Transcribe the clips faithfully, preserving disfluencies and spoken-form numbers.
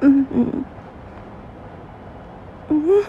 Mm-hmm. Mm-hmm.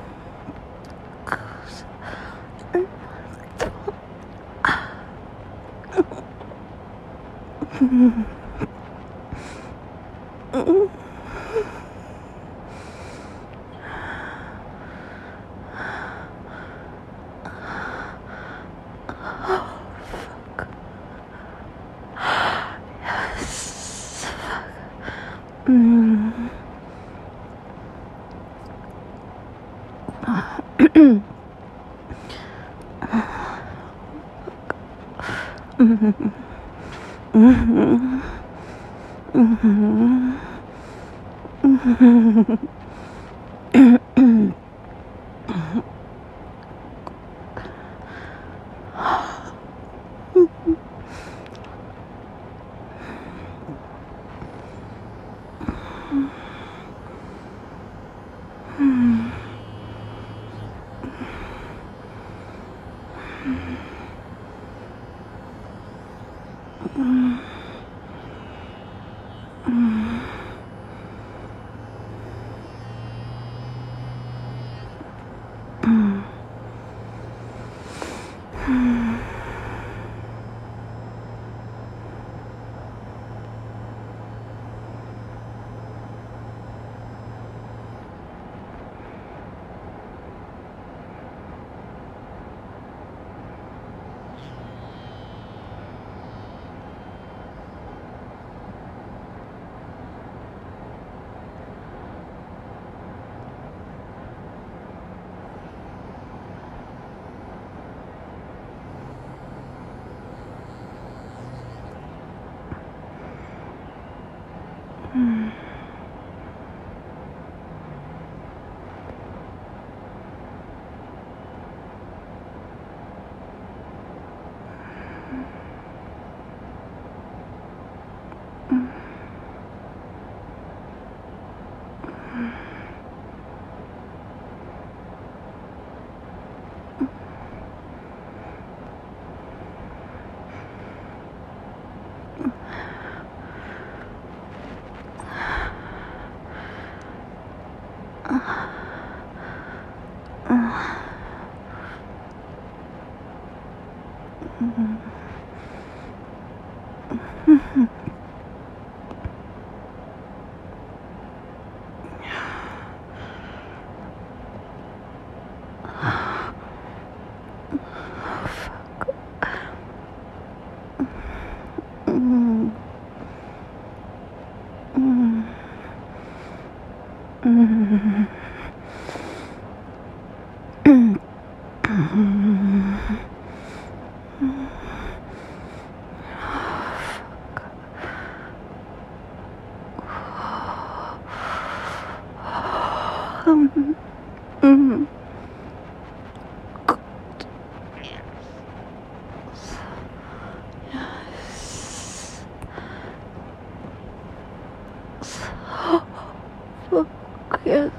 Yes.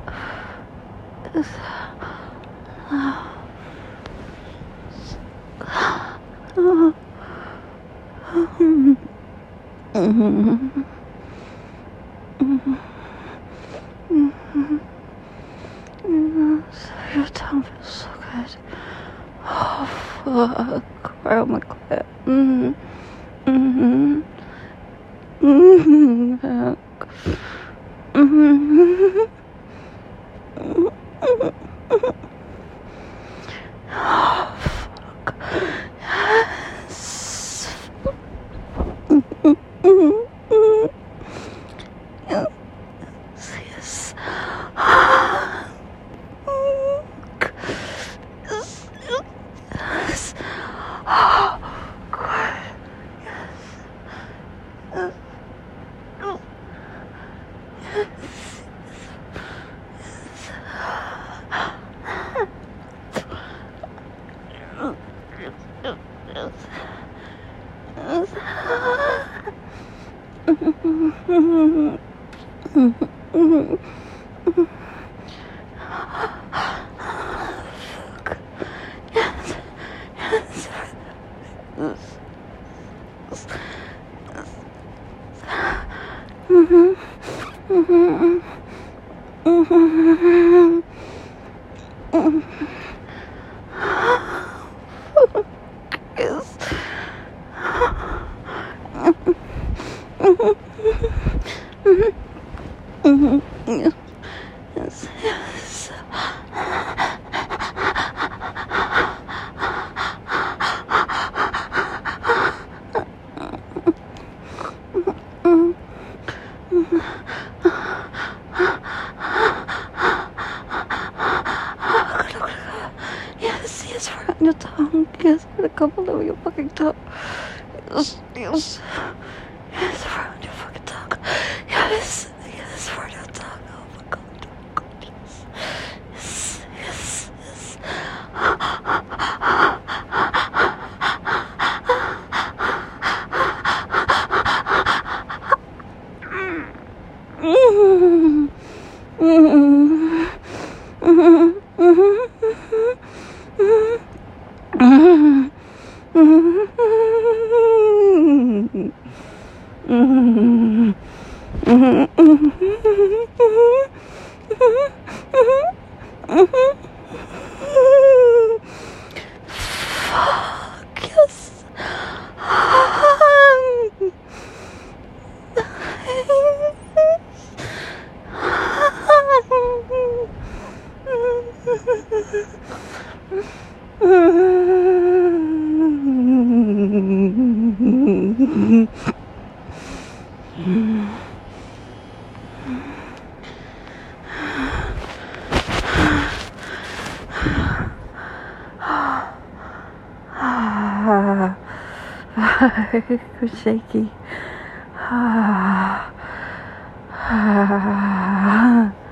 Yes. Your tongue feels so good. Oh, fuck. Oh my god. Mm-hmm. Mm-hmm. Mm-hmm. Fuck. Mm-hmm. Oh, fuck. Yes. Mm-hmm. Yes. Yes. Yes. Yes. Oh, God. Yes. Yes. Mm-hmm. Mhm. Mhm. Mhm. Yes. Mhm. Mhm. Mhm. Yes. Yes. Mhm. Yes, yes, right on your tongue. Yes, right a couple over your fucking tongue. Yes, yes. Yes, right on your fucking tongue. Yes, yes, right on your tongue. Oh my god, oh my god, yes. Yes, yes, yes. Mm. Mm. Mhm. Mhm. Mhm. Mhm. Mhm. Mhm. Mhm. Fuck yes. Shaky.